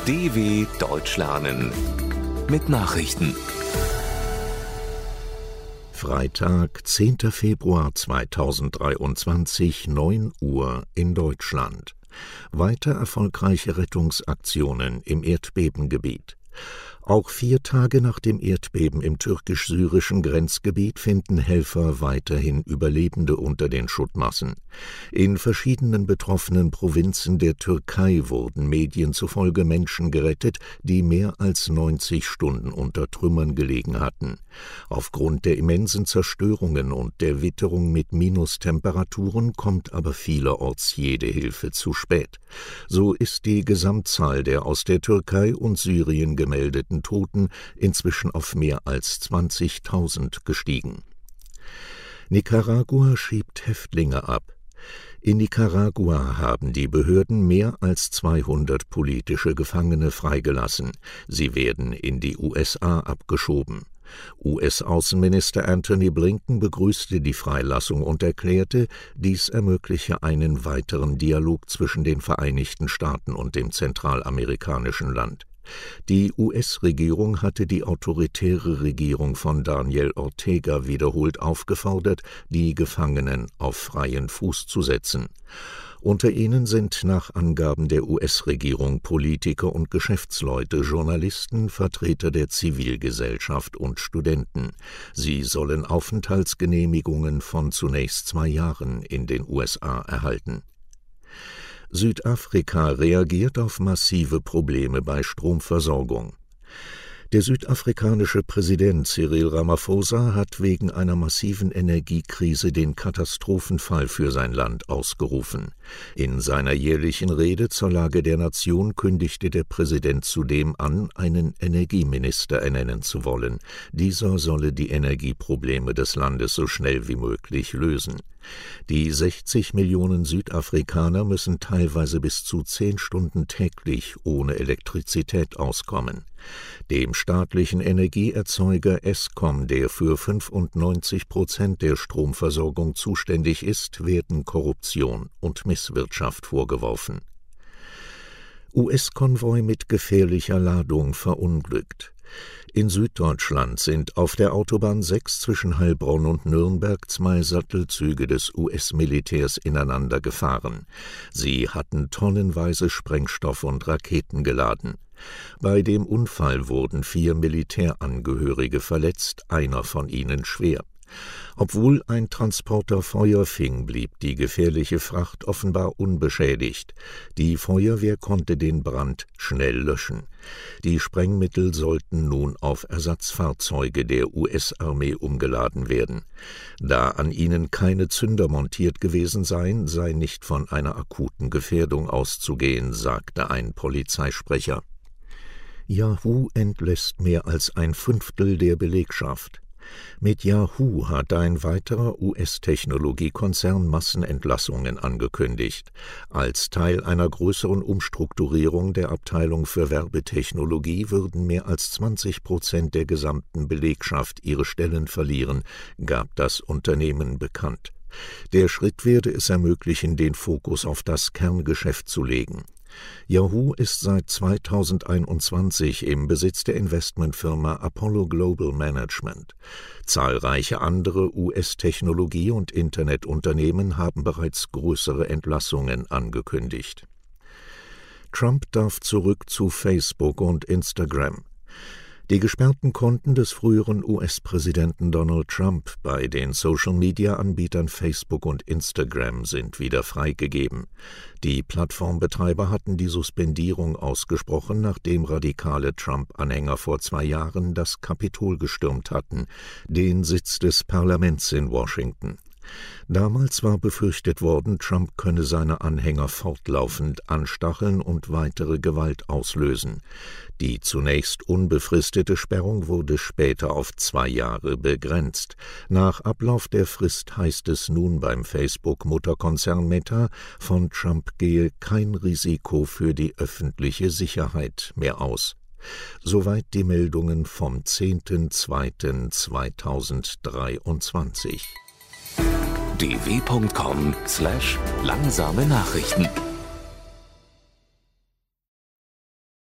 DW Deutsch lernen mit Nachrichten. Freitag, 10. Februar 2023, 9 Uhr in Deutschland. Weiter erfolgreiche Rettungsaktionen im Erdbebengebiet. Auch 4 Tage nach dem Erdbeben im türkisch-syrischen Grenzgebiet finden Helfer weiterhin Überlebende unter den Schuttmassen. In verschiedenen betroffenen Provinzen der Türkei wurden Medien zufolge Menschen gerettet, die mehr als 90 Stunden unter Trümmern gelegen hatten. Aufgrund der immensen Zerstörungen und der Witterung mit Minustemperaturen kommt aber vielerorts jede Hilfe zu spät. So ist die Gesamtzahl der aus der Türkei und Syrien gemeldeten Toten inzwischen auf mehr als 20.000 gestiegen. Nicaragua schiebt Häftlinge ab. In Nicaragua haben die Behörden mehr als 200 politische Gefangene freigelassen. Sie werden in die USA abgeschoben. US-Außenminister Antony Blinken begrüßte die Freilassung und erklärte, dies ermögliche einen weiteren Dialog zwischen den Vereinigten Staaten und dem zentralamerikanischen Land. Die US-Regierung hatte die autoritäre Regierung von Daniel Ortega wiederholt aufgefordert, die Gefangenen auf freien Fuß zu setzen. Unter ihnen sind nach Angaben der US-Regierung Politiker und Geschäftsleute, Journalisten, Vertreter der Zivilgesellschaft und Studenten. Sie sollen Aufenthaltsgenehmigungen von zunächst 2 Jahren in den USA erhalten. Südafrika reagiert auf massive Probleme bei Stromversorgung. Der südafrikanische Präsident Cyril Ramaphosa hat wegen einer massiven Energiekrise den Katastrophenfall für sein Land ausgerufen. In seiner jährlichen Rede zur Lage der Nation kündigte der Präsident zudem an, einen Energieminister ernennen zu wollen. Dieser solle die Energieprobleme des Landes so schnell wie möglich lösen. Die 60 Millionen Südafrikaner müssen teilweise bis zu 10 Stunden täglich ohne Elektrizität auskommen. Dem staatlichen Energieerzeuger Eskom, der für 95% der Stromversorgung zuständig ist, werden Korruption und Misswirtschaft vorgeworfen. US-Konvoi mit gefährlicher Ladung verunglückt. In Süddeutschland sind auf der Autobahn 6 zwischen Heilbronn und Nürnberg 2 Sattelzüge des US-Militärs ineinander gefahren. Sie hatten tonnenweise Sprengstoff und Raketen geladen. Bei dem Unfall wurden 4 Militärangehörige verletzt, einer von ihnen schwer. Obwohl ein Transporter Feuer fing, blieb die gefährliche Fracht offenbar unbeschädigt. Die Feuerwehr konnte den Brand schnell löschen. Die Sprengmittel sollten nun auf Ersatzfahrzeuge der US-Armee umgeladen werden. Da an ihnen keine Zünder montiert gewesen seien, sei nicht von einer akuten Gefährdung auszugehen, sagte ein Polizeisprecher. Yahoo entlässt mehr als 1/5 der Belegschaft. Mit Yahoo hat ein weiterer US-Technologiekonzern Massenentlassungen angekündigt. Als Teil einer größeren Umstrukturierung der Abteilung für Werbetechnologie würden mehr als 20% der gesamten Belegschaft ihre Stellen verlieren, gab das Unternehmen bekannt. Der Schritt werde es ermöglichen, den Fokus auf das Kerngeschäft zu legen. Yahoo ist seit 2021 im Besitz der Investmentfirma Apollo Global Management. Zahlreiche andere US-Technologie- und Internetunternehmen haben bereits größere Entlassungen angekündigt. Trump darf zurück zu Facebook und Instagram. Die gesperrten Konten des früheren US-Präsidenten Donald Trump bei den Social-Media-Anbietern Facebook und Instagram sind wieder freigegeben. Die Plattformbetreiber hatten die Suspendierung ausgesprochen, nachdem radikale Trump-Anhänger vor 2 Jahren das Kapitol gestürmt hatten, den Sitz des Parlaments in Washington. Damals war befürchtet worden, Trump könne seine Anhänger fortlaufend anstacheln und weitere Gewalt auslösen. Die zunächst unbefristete Sperrung wurde später auf 2 Jahre begrenzt. Nach Ablauf der Frist heißt es nun beim Facebook-Mutterkonzern Meta, von Trump gehe kein Risiko für die öffentliche Sicherheit mehr aus. Soweit die Meldungen vom 10.02.2023. dw.com/langsame Nachrichten